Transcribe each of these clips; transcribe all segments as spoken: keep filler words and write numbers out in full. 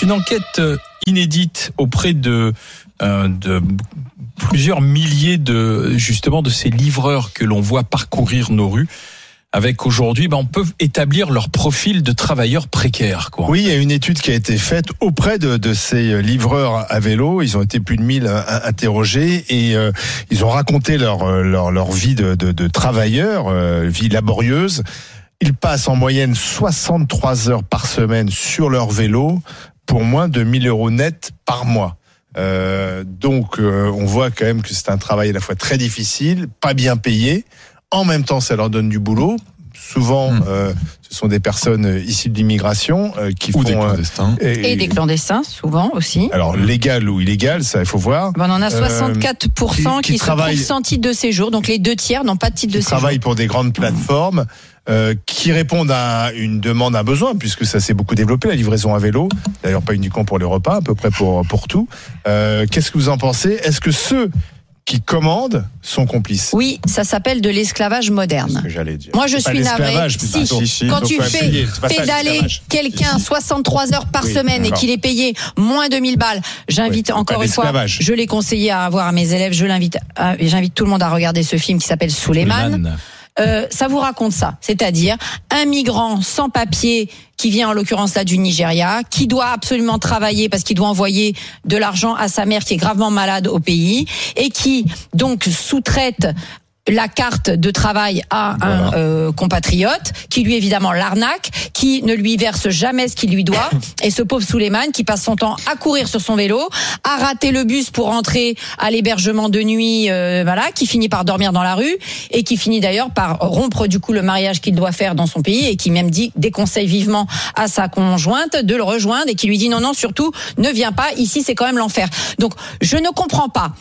C'est une enquête inédite auprès de, euh, de plusieurs milliers de, justement, de ces livreurs que l'on voit parcourir nos rues. Avec aujourd'hui, ben on peut établir leur profil de travailleurs précaires, quoi. Oui, il y a une étude qui a été faite auprès de, de ces livreurs à vélo. Ils ont été plus de mille interrogés et euh, ils ont raconté leur leur, leur vie de, de, de travailleurs, euh, vie laborieuse. Ils passent en moyenne soixante-trois heures par semaine sur leur vélo pour moins de mille euros net par mois. Euh, donc, euh, on voit quand même que c'est un travail à la fois très difficile, pas bien payé. En même temps, ça leur donne du boulot. Souvent, mmh. euh, ce sont des personnes issues de l'immigration euh, qui ou font des clandestins. Euh, et, et des clandestins, souvent aussi. Alors, légal ou illégal, ça, il faut voir. Ben, on en a soixante-quatre pour cent euh, qui, qui, qui se trouvent sans titre de séjour. Donc, les deux tiers n'ont pas de titre de séjour. Ils travaillent pour des grandes plateformes euh, qui répondent à une demande, un besoin, puisque ça s'est beaucoup développé, la livraison à vélo. D'ailleurs, pas uniquement pour les repas, à peu près pour, pour tout. Euh, qu'est-ce que vous en pensez ? Est-ce que ceux qui commandent sont complices? Oui, ça s'appelle de l'esclavage moderne. C'est ce que j'allais dire. Moi, je c'est suis navré. Si, si, si, quand tu fais payer, pédaler quelqu'un soixante-trois heures par oui, semaine d'accord. et qu'il est payé moins de mille balles, j'invite oui, encore une fois, je l'ai conseillé à avoir à mes élèves, je l'invite, à, j'invite tout le monde à regarder ce film qui s'appelle Souleymane. Euh, ça vous raconte ça, c'est-à-dire un migrant sans papier qui vient en l'occurrence là du Nigeria, qui doit absolument travailler parce qu'il doit envoyer de l'argent à sa mère qui est gravement malade au pays et qui donc sous-traite la carte de travail à voilà. un euh, compatriote qui lui évidemment l'arnaque, qui ne lui verse jamais ce qu'il lui doit et ce pauvre Souleymane qui passe son temps à courir sur son vélo, à rater le bus pour rentrer à l'hébergement de nuit, euh, voilà, qui finit par dormir dans la rue et qui finit d'ailleurs par rompre du coup le mariage qu'il doit faire dans son pays et qui même dit déconseille vivement à sa conjointe de le rejoindre et qui lui dit non non surtout ne viens pas, ici c'est quand même l'enfer. Donc je ne comprends pas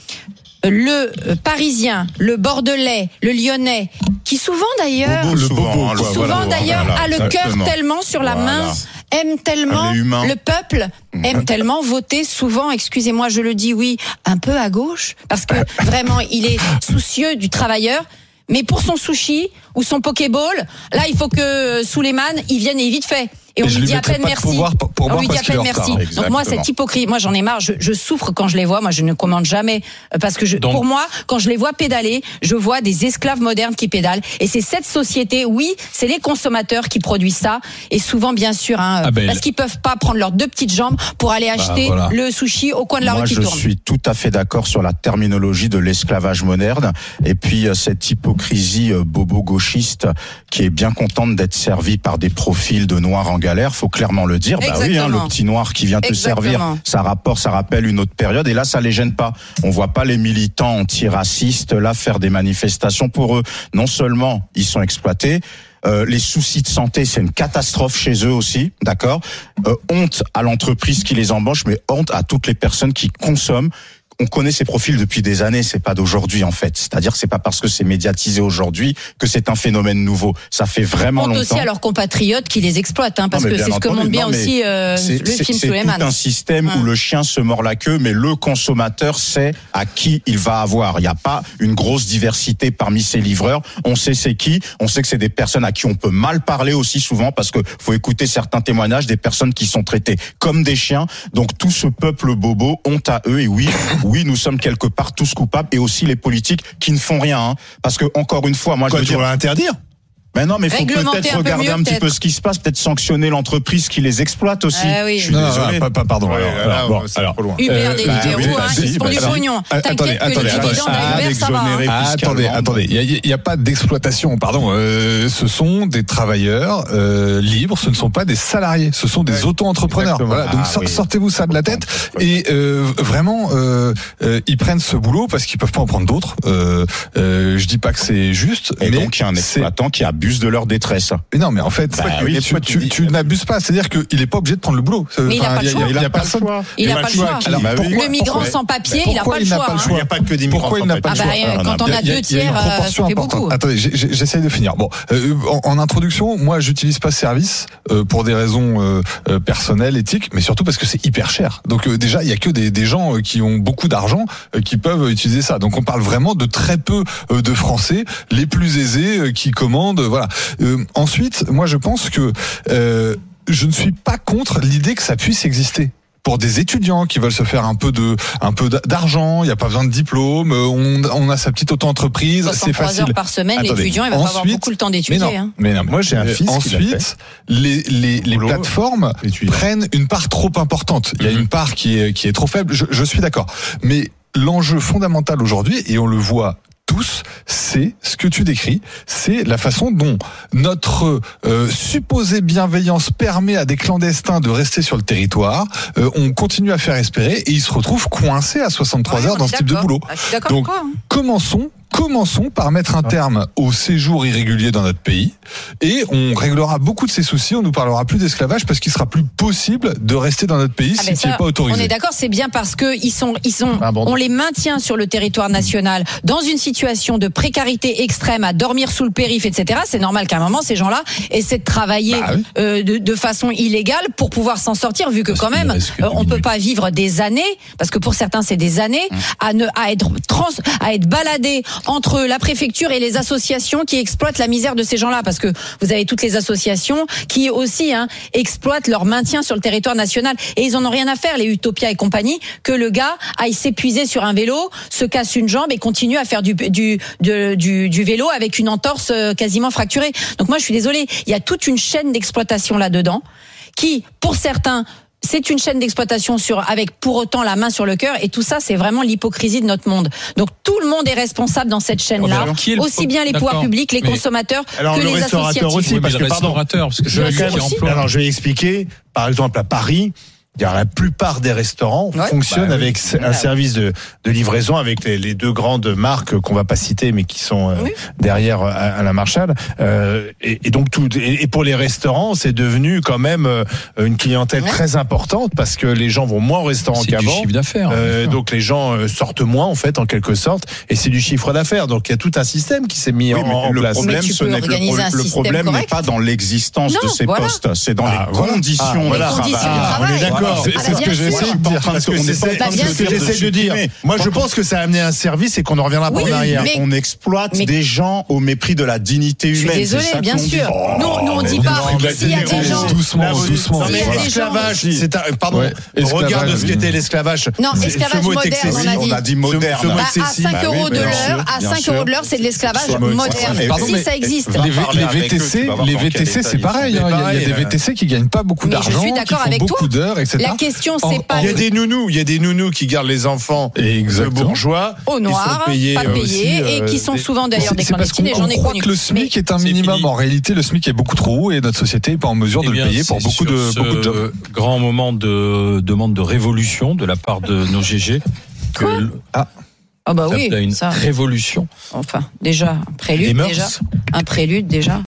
le Parisien, le Bordelais, le Lyonnais, qui souvent d'ailleurs, bobo, le bobo, qui quoi, souvent voilà, d'ailleurs voilà, a le cœur tellement sur la voilà. main, aime tellement le peuple, aime tellement voter souvent, excusez-moi je le dis oui, un peu à gauche, parce que vraiment il est soucieux du travailleur. Mais pour son sushi ou son pokéball, là il faut que Souleymane il vienne et vite fait. Et on lui dit à peine merci. Pour, pour on lui dit à peine merci. Donc moi cette hypocrisie, moi j'en ai marre. Je, je souffre quand je les vois. Moi je ne commande jamais parce que je, Donc, pour moi quand je les vois pédaler, je vois des esclaves modernes qui pédalent. Et c'est cette société. Oui, c'est les consommateurs qui produisent ça. Et souvent bien sûr, hein, ah ben, parce qu'ils peuvent pas prendre leurs deux petites jambes pour aller acheter bah, voilà. le sushi au coin de la moi, rue qui tourne. Moi je suis tout à fait d'accord sur la terminologie de l'esclavage moderne. Et puis cette hypocrisie bobo gauchiste qui est bien contente d'être servie par des profils de noirs en galère. Faut clairement le dire, bah oui, hein, le petit noir qui vient te Exactement. servir, ça rapporte, ça rappelle une autre période, et là ça les gêne pas. On voit pas les militants antiracistes là faire des manifestations pour eux. Non seulement ils sont exploités, euh, les soucis de santé c'est une catastrophe chez eux aussi, d'accord. Euh, honte à l'entreprise qui les embauche, mais honte à toutes les personnes qui consomment. On connaît ces profils depuis des années, c'est pas d'aujourd'hui en fait. C'est-à-dire que c'est pas parce que c'est médiatisé aujourd'hui que c'est un phénomène nouveau. Ça fait vraiment longtemps. aussi à leurs compatriotes qui les exploitent, hein, parce que c'est ce que montre bien non, aussi euh, le film Souleymane. C'est tout un système hum. où le chien se mord la queue, mais le consommateur sait à qui il va avoir. Il n'y a pas une grosse diversité parmi ces livreurs. On sait c'est qui. On sait que c'est des personnes à qui on peut mal parler aussi souvent, parce que faut écouter certains témoignages des personnes qui sont traitées comme des chiens. Donc tout ce peuple bobo, honte à eux, et oui. Oui, nous sommes quelque part tous coupables, et aussi les politiques qui ne font rien, hein. Parce que encore une fois, moi Quoi, je veux tu dire, vas interdire. Ben non, mais il faut peut-être un regarder mieux, un petit peut-être. peu ce qui se passe, peut-être sanctionner l'entreprise qui les exploite aussi. Ah oui. Je suis non, désolé. Non, pas, pardon. Ouais, alors, là, alors, bon, c'est alors, trop loin. Uber, euh, des bah, libéraux, oui, hein, bah, qui se font bah, du bah, pognon. Attendez, T'inquiète que attendez, les dividendes attendez, d'Uber, ça va. Hein. Ah, attendez, attendez. Il n'y a, a pas d'exploitation, pardon. Euh, ce sont des travailleurs euh, libres, ce ne sont pas des salariés, ce sont des ouais, auto-entrepreneurs. Voilà, donc ah, oui. sortez-vous ça de la tête. Et euh, vraiment, euh, euh, ils prennent ce boulot parce qu'ils peuvent pas en prendre d'autres. Euh, euh, je dis pas que c'est juste. Et mais donc il y a un exploitant qui abuse de leur détresse. Mais non, mais en fait, bah, oui, tu, tu, tu, tu n'abuses pas. C'est-à-dire qu'il est pas obligé de prendre le boulot. Mais il n'a pas le choix. Il n'a pas le choix. Il n'a pas le choix. Alors, bah, pourquoi, le migrant pourquoi, sans papier, il n'a pas le choix. Il n'y a pas que des migrants. Pourquoi il n'a pas le choix? Ah bah, quand on a deux tiers, ça fait beaucoup. Attendez, j'essaye de finir. Bon, euh, en, en introduction, moi, j'utilise pas ce service euh, pour des raisons euh, personnelles, éthiques, mais surtout parce que c'est hyper cher. Donc euh, déjà, il y a que des, des gens qui ont beaucoup d'argent euh, qui peuvent utiliser ça. Donc on parle vraiment de très peu euh, de Français, les plus aisés euh, qui commandent. Voilà. Euh, ensuite, moi, je pense que euh, je ne suis pas contre l'idée que ça puisse exister. pour des étudiants qui veulent se faire un peu de, un peu d'argent. Il n'y a pas besoin de diplôme. On, on a sa petite auto-entreprise. C'est facile. Heures par semaine, Attendez, l'étudiant, il va ensuite, pas avoir beaucoup le temps d'étudier. Mais non, hein. mais non, moi j'ai un fils. Ensuite, les, les, les plateformes étudiant. prennent une part trop importante. Il y a une part qui est, qui est trop faible. Je, je suis d'accord. Mais l'enjeu fondamental aujourd'hui, et on le voit tous, c'est ce que tu décris, c'est la façon dont notre euh, supposée bienveillance permet à des clandestins de rester sur le territoire. Euh, on continue à faire espérer et ils se retrouvent coincés à soixante-trois ouais, heures dans ce type de boulot. Ah, Donc, quoi, hein. commençons Commençons par mettre un terme au séjour irrégulier dans notre pays et on réglera beaucoup de ces soucis, on nous parlera plus d'esclavage parce qu'il sera plus possible de rester dans notre pays ah si c'est pas autorisé. On est d'accord, c'est bien parce que ils sont, ils sont, ah bon. on les maintient sur le territoire national dans une situation de précarité extrême, à dormir sous le périph', et cetera. C'est normal qu'à un moment ces gens-là essaient de travailler bah oui. euh, de, de façon illégale pour pouvoir s'en sortir, vu que parce quand même euh, on peut pas vivre des années, parce que pour certains c'est des années mmh. à ne à être trans, à être baladé entre la préfecture et les associations qui exploitent la misère de ces gens-là, parce que vous avez toutes les associations qui aussi hein, exploitent leur maintien sur le territoire national et ils en ont rien à faire, les Utopia et compagnie, que le gars aille s'épuiser sur un vélo, se casse une jambe et continue à faire du du de, du, du vélo avec une entorse quasiment fracturée. Donc moi je suis désolée, il y a toute une chaîne d'exploitation là-dedans qui, pour certains, c'est une chaîne d'exploitation sur, avec pour autant la main sur le cœur, et tout ça, c'est vraiment l'hypocrisie de notre monde. Donc tout le monde est responsable dans cette chaîne-là, oh, aussi bien les pouvoirs publics, les mais consommateurs, alors, que le les associatifs. Aussi, oui, parce mais que, pardon, parce que je vais quand même, alors je vais expliquer. Par exemple, à Paris, la plupart des restaurants ouais, fonctionnent bah, avec oui, un service de, de livraison avec les, les deux grandes marques qu'on va pas citer mais qui sont euh, oui. derrière Alain Marchal. Euh, et, et donc tout et, et pour les restaurants, c'est devenu quand même euh, une clientèle ouais. très importante parce que les gens vont moins au restaurant c'est qu'avant. Du chiffre d'affaires. Euh, donc les gens euh, sortent moins en fait en quelque sorte et c'est du chiffre d'affaires. Donc il y a tout un système qui s'est mis oui, en, en le place. Problème, ce n'est que le, le problème n'est pas dans l'existence non, de ces voilà. postes, c'est dans ah, les voilà. conditions ah, voilà. de travail. Ah, on est d'accord. C'est, c'est ce que j'ai essayé de dire. Parce que c'est ce que j'essaie de dire. Moi, je pense que ça a amené un service et qu'on ne reviendra pas en arrière. On exploite des gens au mépris de la dignité humaine. Je suis désolé, bien sûr. Nous, nous on dit pas s'il y a des gens. Doucement, doucement. L'esclavage, c'est un. Pardon. Regarde ce qu'était l'esclavage. Non, esclavage moderne. On a dit moderne. À cinq euros de l'heure, à cinq euros de l'heure, c'est de l'esclavage moderne. Si ça existe. Les V T C, les V T C, c'est pareil. Il y a des V T C qui gagnent pas beaucoup d'argent, qui font beaucoup d'heures, et cetera. La question, c'est pas. Il y a des nounous, il y a des nounous qui gardent les enfants de bourgeois au noir, pas payés et qui sont souvent d'ailleurs des clandestines. Et j'en ai connu. On croit que le SMIC est un minimum. En réalité, le SMIC est beaucoup trop haut et notre société n'est pas en mesure de le payer pour beaucoup de beaucoup de jobs. Grand moment de demande de révolution de la part de nos G G. Ah. Ah bah oui, une ça. révolution. Enfin, déjà un prélude, déjà un prélude déjà.